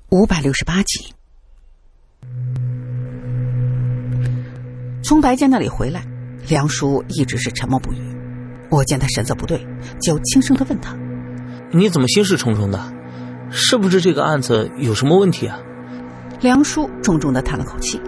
568集。从白健那里回来，梁叔一直是沉默不语。我见他神色不对，就轻声地问他： 你怎么心事重重的？是不是这个案子有什么问题啊？ 梁叔重重地叹了口气：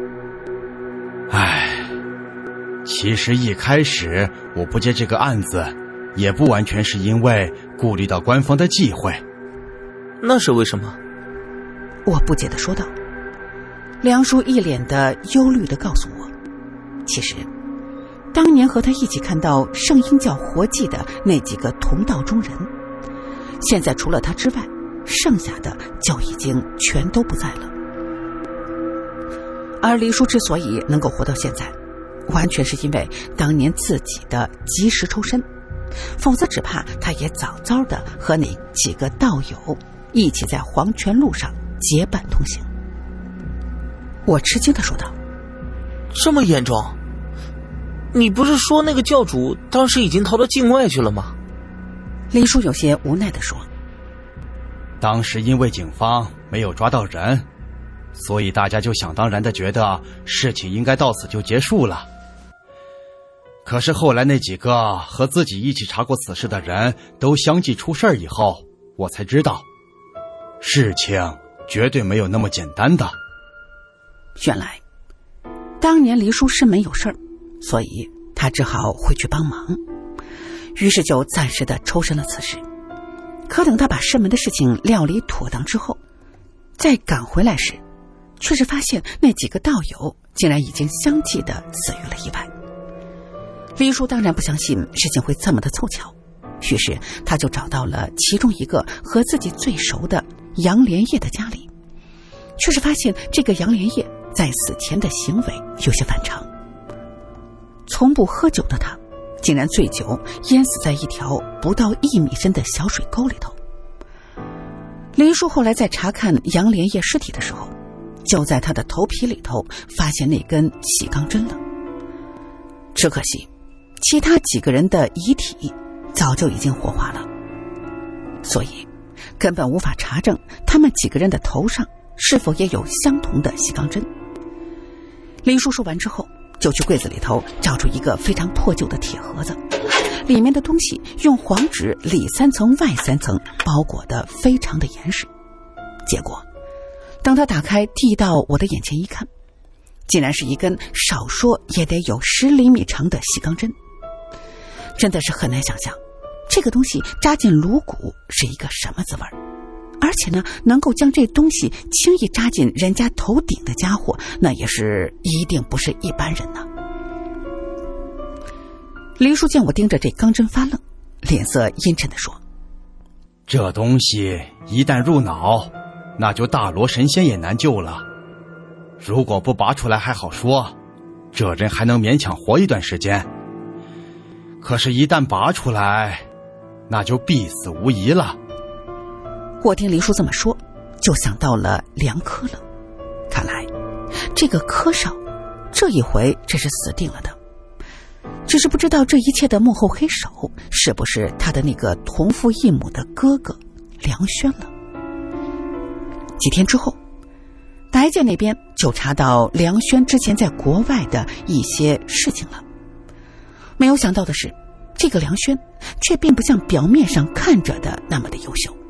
其实一开始我不接这个案子，也不完全是因为顾虑到官方的忌讳。 那是为什么？ 我不解地说道。梁叔一脸的忧虑地告诉我，其实当年和他一起看到圣婴教活祭的那几个同道中人，现在除了他之外，剩下的就已经全都不在了。而黎叔之所以能够活到现在，完全是因为当年自己的及时抽身，否则只怕他也早早的和那几个道友一起在黄泉路上结伴同行。我吃惊地说道： 这么严重？你不是说那个教主当时已经逃到境外去了吗？ 黎叔有些无奈地说： 当时因为警方没有抓到人，所以大家就想当然地觉得事情应该到此就结束了。可是后来那几个和自己一起查过此事的人都相继出事以后，我才知道事情绝对没有那么简单的。 原来当年黎叔是没有事儿，所以他只好回去帮忙，于是就暂时的抽身了此事。可等他把师门的事情料理妥当之后，再赶回来时，却是发现那几个道友竟然已经相继的死于了意外。黎叔当然不相信事情会这么的凑巧，于是他就找到了其中一个和自己最熟的杨连业的家里，却是发现这个杨连业在死前的行为有些反常。从不喝酒的他，竟然醉酒淹死在一条不到1米深的小水沟里头。黎叔后来在查看杨连业尸体的时候，就在他的头皮里头发现那根细钢针了。只可惜其他几个人的遗体早就已经火化了，所以根本无法查证他们几个人的头上是否也有相同的细钢针。黎叔说完之后，就去柜子里头找出一个非常破旧的铁盒子，里面的东西用黄纸里3层外3层包裹得非常的严实。结果当他打开递到我的眼前一看，竟然是一根少说也得有10厘米长的细钢针。真的是很难想象这个东西扎进颅骨是一个什么滋味，而且呢，能够将这东西轻易扎进人家头顶的家伙，那也是一定不是一般人呢。黎叔见我盯着这钢针发愣，脸色阴沉地说： 这东西一旦入脑，那就大罗神仙也难救了。如果不拔出来还好说，这人还能勉强活一段时间，可是一旦拔出来，那就必死无疑了。 我听黎叔这么说，就想到了梁科了。看来这个科少这一回这是死定了的，只是不知道这一切的幕后黑手是不是他的那个同父异母的哥哥梁轩了。几天之后，白健那边就查到梁轩之前在国外的一些事情了。没有想到的是，这个梁轩却并不像表面上看着的那么的优秀。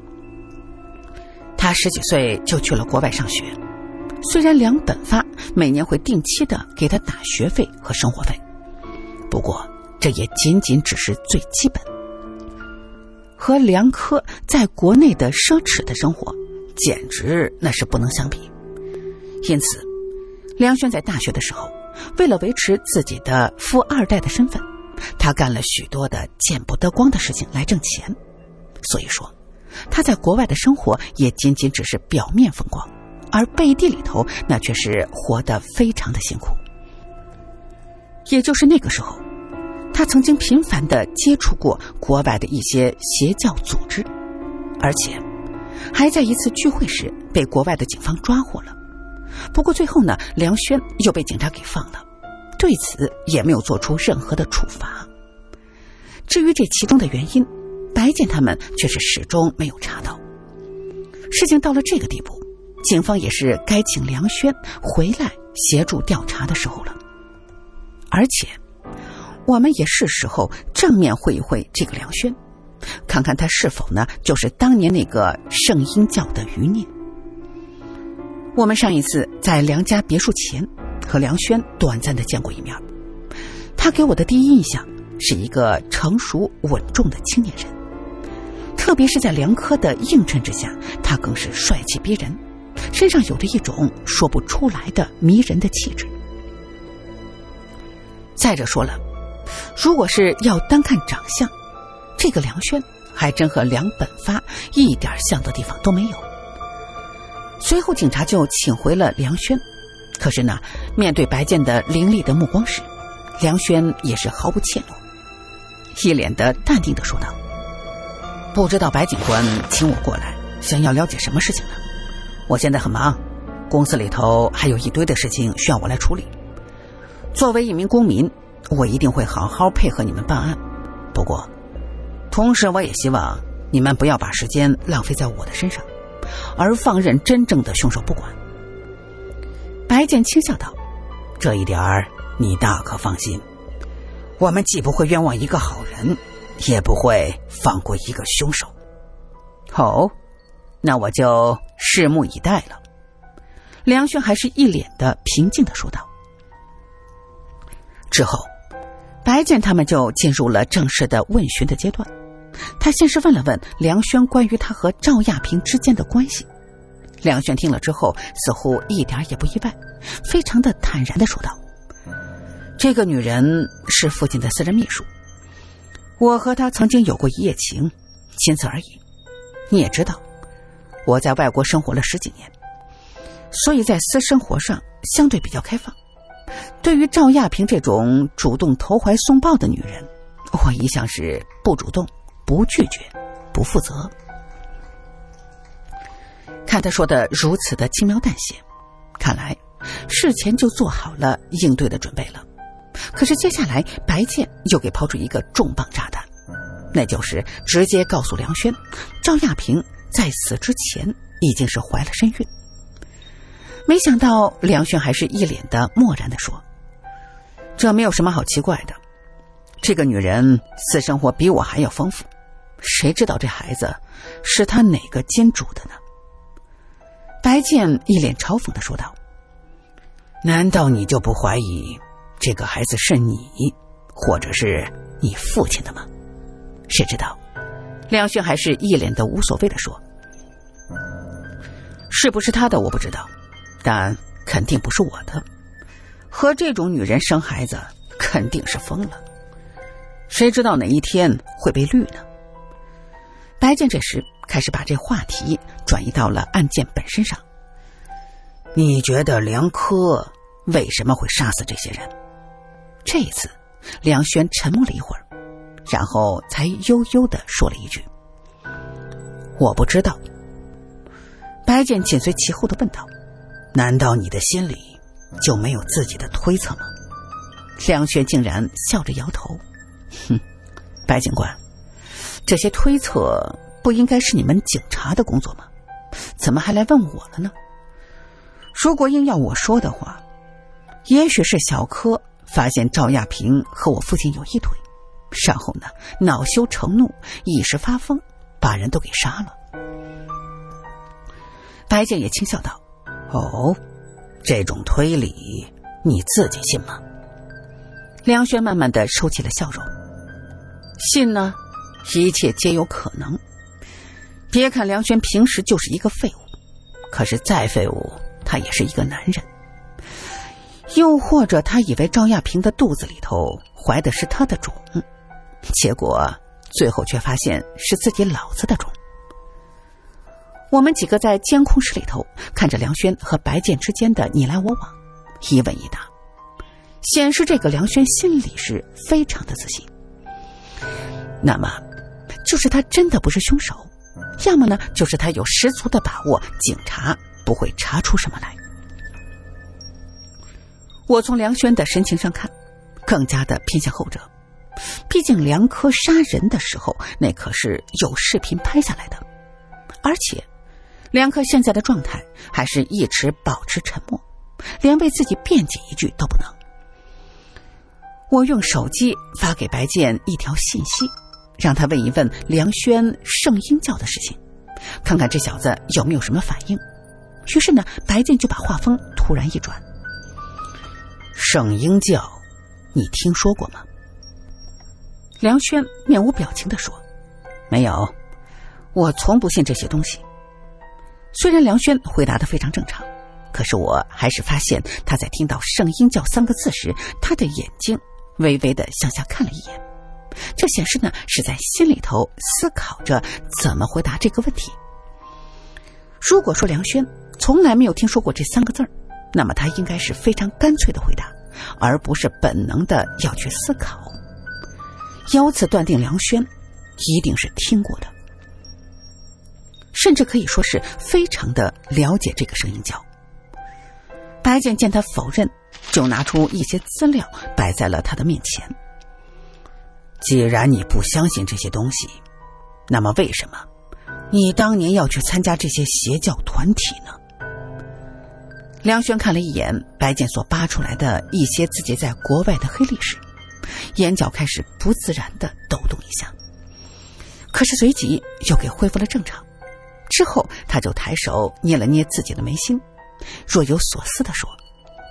他10几岁就去了国外上学，虽然梁本发每年会定期的给他打学费和生活费，不过这也仅仅只是最基本，和梁科在国内的奢侈的生活简直那是不能相比。因此梁轩在大学的时候，为了维持自己的富2代的身份，他干了许多的见不得光的事情来挣钱。所以说他在国外的生活也仅仅只是表面风光，而背地里头那却是活得非常的辛苦。也就是那个时候，他曾经频繁地接触过国外的一些邪教组织，而且还在一次聚会时被国外的警方抓获了。不过最后呢，梁轩又被警察给放了，对此也没有做出任何的处罚。至于这其中的原因，白健他们却是始终没有查到。事情到了这个地步， 警方也是该请梁轩回来协助调查的时候了。而且我们也是时候正面会一会这个梁轩，看看他是否呢就是当年那个圣婴教的余孽。我们上一次在梁家别墅前和梁轩短暂的见过一面，他给我的第一印象是一个成熟稳重的青年人，特别是在梁科的映衬之下，他更是帅气逼人，身上有着一种说不出来的迷人的气质。再者说了，如果是要单看长相，这个梁轩还真和梁本发一点像的地方都没有。随后警察就请回了梁轩，可是呢，面对白健的凌厉的目光时，梁轩也是毫不怯懦，一脸的淡定地说道：不知道白警官请我过来想要了解什么事情呢？我现在很忙，公司里头还有一堆的事情需要我来处理。作为一名公民，我一定会好好配合你们办案，不过同时我也希望你们不要把时间浪费在我的身上，而放任真正的凶手不管。白健轻笑道：这一点你大可放心，我们既不会冤枉一个好人，也不会放过一个凶手。哦，那我就拭目以待了。梁轩还是一脸的平静地说道。之后白健他们就进入了正式的问询的阶段。他先是问了问梁轩关于他和赵亚平之间的关系。梁轩听了之后似乎一点也不意外，非常的坦然地说道：这个女人是父亲的私人秘书，我和她曾经有过一夜情，仅此而已。你也知道我在外国生活了10几年，所以在私生活上相对比较开放。对于赵亚平这种主动投怀送抱的女人，我一向是不主动、不拒绝、不负责。看他说的如此的轻描淡写，看来事前就做好了应对的准备了。可是接下来白健又给抛出一个重磅炸弹，那就是直接告诉梁轩，赵亚平在死之前已经是怀了身孕。没想到梁轩还是一脸的漠然地说：这没有什么好奇怪的，这个女人私生活比我还要丰富，谁知道这孩子是她哪个煎煮的呢？白健一脸嘲讽地说道：难道你就不怀疑这个孩子是你或者是你父亲的吗？谁知道梁轩还是一脸的无所谓地说：是不是他的我不知道，但肯定不是我的。和这种女人生孩子肯定是疯了，谁知道哪一天会被绿呢？白健这时开始把这话题转移到了案件本身上。你觉得梁科为什么会杀死这些人？这一次梁轩沉默了一会儿，然后才悠悠地说了一句：我不知道。白健紧随其后地问道：难道你的心里就没有自己的推测吗？梁轩竟然笑着摇头：白警官，这些推测不应该是你们警察的工作吗？怎么还来问我了呢？如果硬要我说的话，也许是小柯发现赵亚平和我父亲有一腿，然后呢恼羞成怒，一时发疯，把人都给杀了。白健也轻笑道：哦，这种推理你自己信吗？梁轩慢慢地收起了笑容：信呢，一切皆有可能。别看梁轩平时就是一个废物，可是再废物他也是一个男人。又或者他以为赵亚平的肚子里头怀的是他的种，结果最后却发现是自己老子的种。我们几个在监控室里头看着梁轩和白健之间的你来我往，一问一答，显示这个梁轩心里是非常的自信。那么就是他真的不是凶手，要么呢就是他有十足的把握警察不会查出什么来。我从梁轩的神情上看，更加的偏向后者，毕竟梁科杀人的时候那可是有视频拍下来的，而且梁克现在的状态还是一直保持沉默，连为自己辩解一句都不能。我用手机发给白健一条信息，让他问一问梁轩圣婴教的事情，看看这小子有没有什么反应。于是呢，白健就把话锋突然一转：圣婴教你听说过吗？梁轩面无表情地说：没有，我从不信这些东西。虽然梁轩回答得非常正常，可是我还是发现他在听到圣婴教3个字时，他的眼睛微微地向下看了一眼，这显示呢是在心里头思考着怎么回答这个问题。如果说梁轩从来没有听说过这3个字，那么他应该是非常干脆的回答，而不是本能的要去思考。由此断定梁轩一定是听过的，甚至可以说是非常的了解这个圣婴教。白健见他否认，就拿出一些资料摆在了他的面前。既然你不相信这些东西，那么为什么你当年要去参加这些邪教团体呢？梁轩看了一眼白健所扒出来的一些自己在国外的黑历史，眼角开始不自然地抖动一下，可是随即又给恢复了正常。之后他就抬手捏了捏自己的眉心，若有所思地说：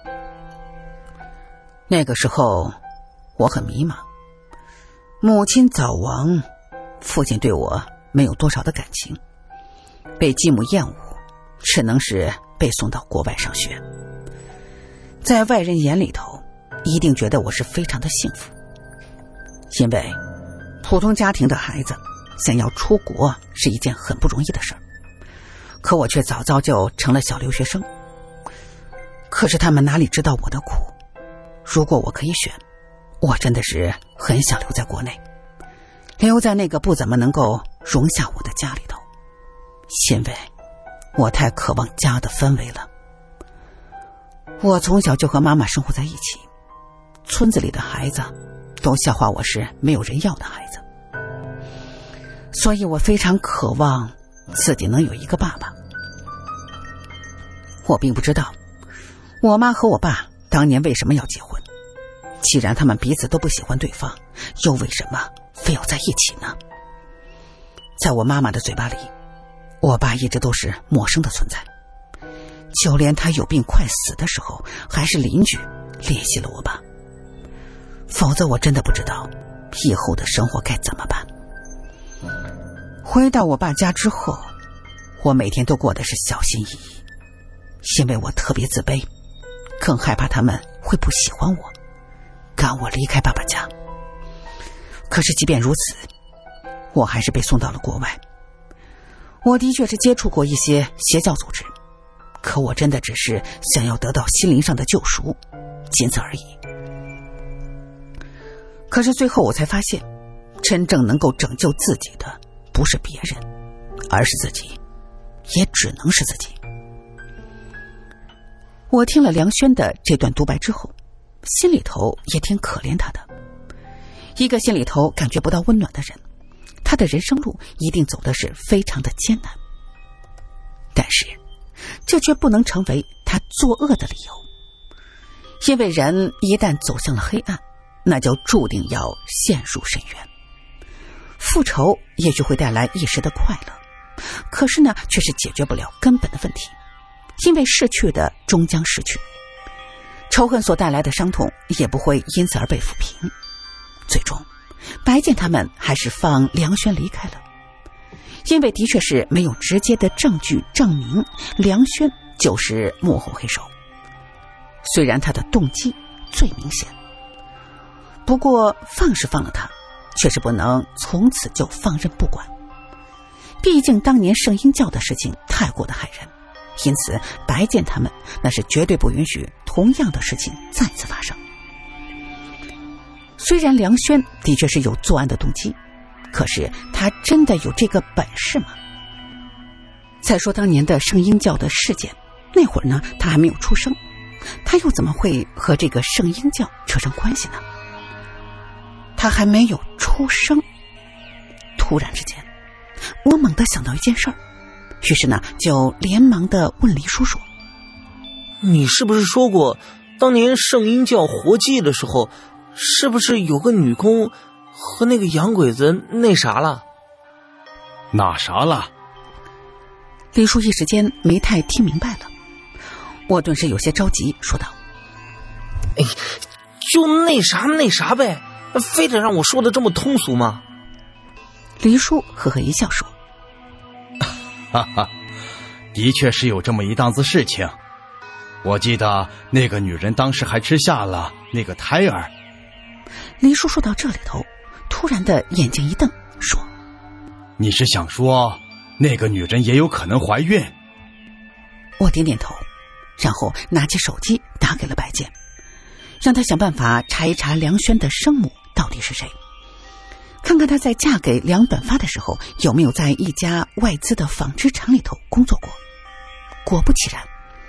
那个时候我很迷茫，母亲早亡，父亲对我没有多少的感情，被继母厌恶，只能是被送到国外上学。在外人眼里头，一定觉得我是非常的幸福，因为普通家庭的孩子想要出国是一件很不容易的事儿，可我却早早就成了小留学生。可是他们哪里知道我的苦，如果我可以选，我真的是很想留在国内，留在那个不怎么能够容下我的家里头，因为我太渴望家的氛围了。我从小就和妈妈生活在一起，村子里的孩子都笑话我是没有人要的孩子，所以我非常渴望自己能有一个爸爸。我并不知道我妈和我爸当年为什么要结婚，既然他们彼此都不喜欢对方，又为什么非要在一起呢？在我妈妈的嘴巴里，我爸一直都是陌生的存在，就连他有病快死的时候，还是邻居联系了我爸，否则我真的不知道以后的生活该怎么办。回到我爸家之后，我每天都过得是小心翼翼，因为我特别自卑，更害怕他们会不喜欢我，赶我离开爸爸家。可是即便如此，我还是被送到了国外。我的确是接触过一些邪教组织，可我真的只是想要得到心灵上的救赎，仅此而已。可是最后我才发现，真正能够拯救自己的不是别人，而是自己，也只能是自己。我听了梁轩的这段独白之后，心里头也挺可怜他的。一个心里头感觉不到温暖的人，他的人生路一定走的是非常的艰难，但是这却不能成为他作恶的理由。因为人一旦走向了黑暗，那就注定要陷入深渊。复仇也许会带来一时的快乐，可是呢，却是解决不了根本的问题，因为逝去的终将逝去，仇恨所带来的伤痛也不会因此而被抚平。最终白健他们还是放梁轩离开了，因为的确是没有直接的证据证明梁轩就是幕后黑手，虽然他的动机最明显，不过放是放了他，却是不能从此就放任不管。毕竟当年圣婴教的事情太过的骇人，因此白健他们那是绝对不允许同样的事情再次发生。虽然梁轩的确是有作案的动机，可是他真的有这个本事吗？再说当年的圣婴教的事件，那会儿呢，他还没有出生，他又怎么会和这个圣婴教扯上关系呢？他还没有出生。突然之间，我猛地想到一件事儿， 于是呢，就连忙的问黎叔说：“ 你是不是说过，当年圣婴教活祭的时候，是不是有个女工和那个洋鬼子那啥了？”“ 那啥了？” 黎叔一时间没太听明白了。我顿时有些着急，说道：“ 哎，就那啥呗，非得让我说的这么通俗吗？” 黎叔呵呵一笑说：“ 哈哈，的确是有这么一档子事情。我记得那个女人当时还吃下了那个胎儿。” 黎叔说到这里头，突然的眼睛一瞪，说：“ 你是想说那个女人也有可能怀孕？” 我点点头，然后拿起手机打给了白健，让他想办法查一查梁轩的生母到底是谁，看看她在嫁给梁本发的时候有没有在一家外资的纺织厂里头工作过。果不其然，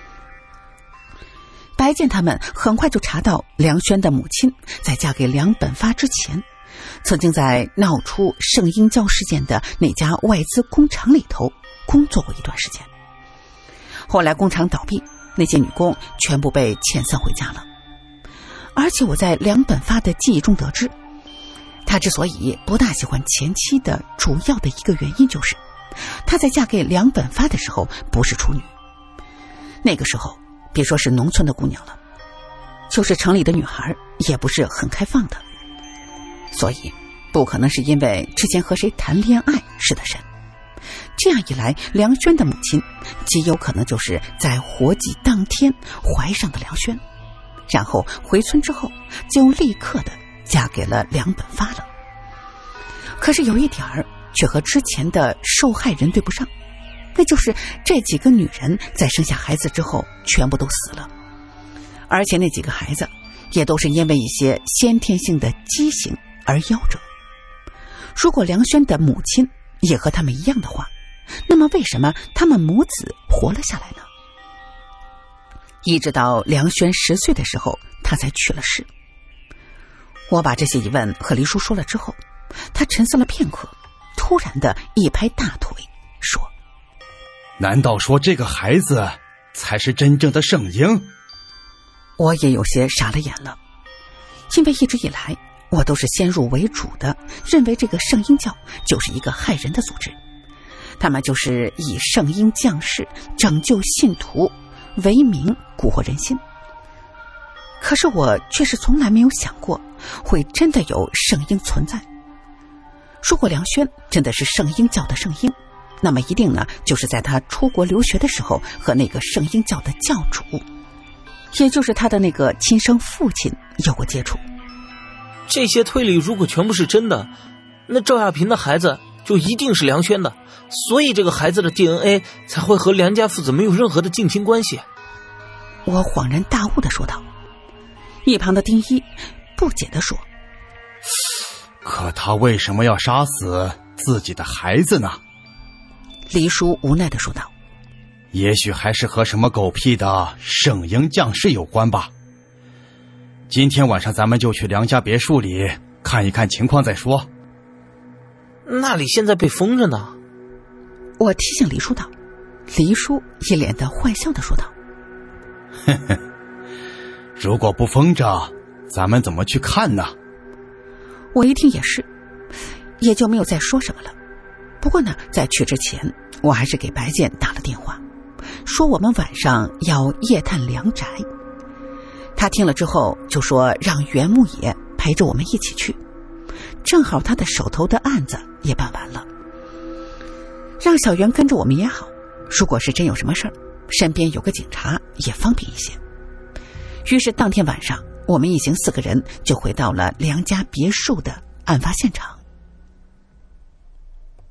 白健他们很快就查到梁轩的母亲在嫁给梁本发之前，曾经在闹出圣婴教事件的那家外资工厂里头工作过一段时间。后来工厂倒闭，那些女工全部被遣散回家了。而且我在梁本发的记忆中得知，他之所以不大喜欢前妻的主要的一个原因就是他在嫁给梁本发的时候不是处女。那个时候别说是农村的姑娘了，就是城里的女孩也不是很开放的，所以不可能是因为之前和谁谈恋爱失的身。这样一来，梁轩的母亲极有可能就是在活祭当天怀上的梁轩，然后回村之后就立刻的嫁给了梁本发了。可是有一点儿却和之前的受害人对不上，那就是这几个女人在生下孩子之后全部都死了，而且那几个孩子也都是因为一些先天性的畸形而夭折。如果梁轩的母亲也和他们一样的话，那么为什么他们母子活了下来呢？一直到梁轩10岁的时候，他才去了世。我把这些疑问和黎叔说了之后，他沉思了片刻，突然的一拍大腿说：“ 难道说这个孩子才是真正的圣婴？” 我也有些傻了眼了，因为一直以来我都是先入为主的认为这个圣婴教就是一个害人的组织，他们就是以圣婴降世拯救信徒为名蛊惑人心。可是我却是从来没有想过会真的有圣婴存在。如果梁轩真的是圣婴教的圣婴，那么一定呢就是在他出国留学的时候和那个圣婴教的教主，也就是他的那个亲生父亲有过接触。 这些推理如果全部是真的，那赵亚平的孩子就一定是梁轩的，所以这个孩子的 DNA 才会和梁家父子没有任何的近亲关系。 我恍然大悟地说道。一旁的丁一不解地说：“ 可他为什么要杀死自己的孩子呢？” 黎叔无奈地说道：“ 也许还是和什么狗屁的圣婴降世有关吧。今天晚上咱们就去梁家别墅里看一看情况再说。”“ 那里现在被封着呢。” 我提醒黎叔道。黎叔一脸的坏笑地说道：“ 呵呵，如果不封着，咱们怎么去看呢？” 我一听也是，也就没有再说什么了。不过呢，在去之前，我还是给白健打了电话，说我们晚上要夜探梁宅。他听了之后就说让袁牧野陪着我们一起去，正好他的手头的案子也办完了。让小袁跟着我们也好，如果是真有什么事儿，身边有个警察也方便一些。于是当天晚上，我们一行4个人就回到了梁家别墅的案发现场。